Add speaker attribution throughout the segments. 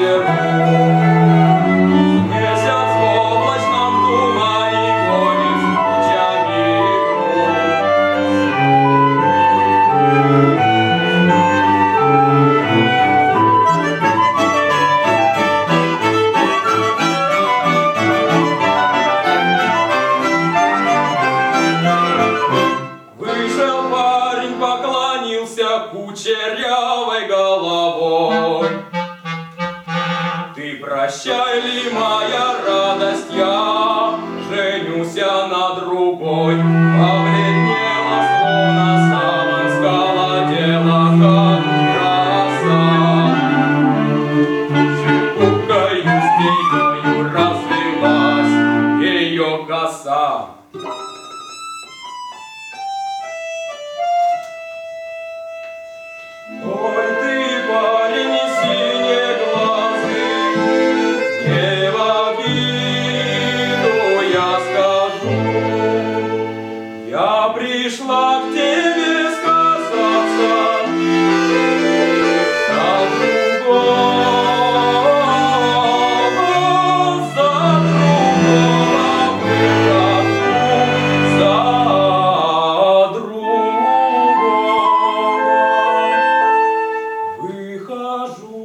Speaker 1: кучерявой головой. Ты прощай ли, моя радость, я женюся на другой. Побледнела, словно саван, сколотела, как роса. Шелковкою змеёю разлилась ее коса. Ой, ты, парень, синеглазый, не в обиду я скажу. Я пришла к тебе сказаться за другого выхожу, за выхожу.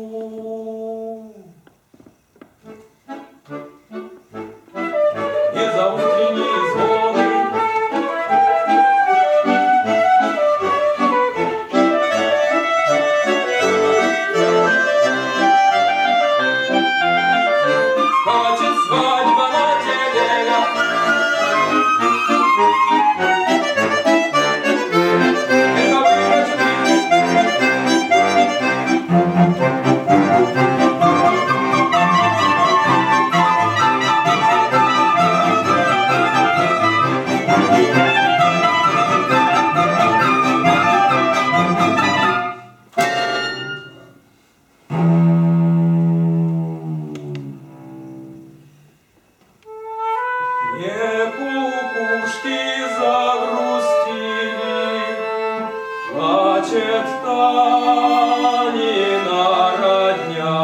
Speaker 1: Не за утренние звоны, скачет свадьба на телегах. Не кукушки загрустили, плачет Танина родня.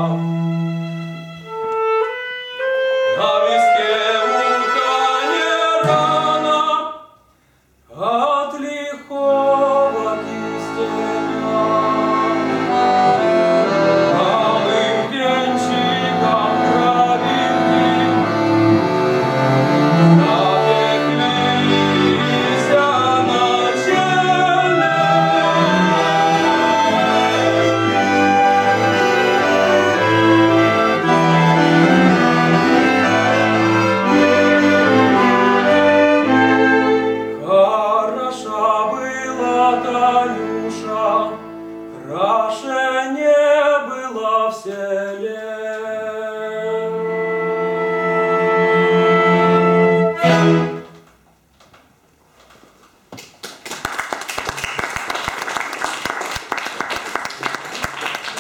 Speaker 1: На виске урканье рана от лихого кистеня. Малым венчиком травинки запеклись на челе. Хороша была Танюша, краше не была в селе.